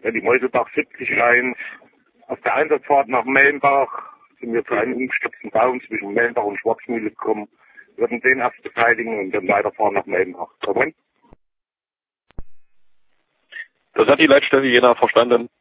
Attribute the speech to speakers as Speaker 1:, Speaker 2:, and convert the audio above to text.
Speaker 1: die Meuselbach 70-1. Auf der Einsatzfahrt nach Melnbach sind wir zu einem umgestürzten Baum zwischen Melnbach und Schwarzmühle gekommen. Wir würden den erst beseitigen und dann weiterfahren nach Melnbach.
Speaker 2: Das hat die Leitstelle Jena verstanden.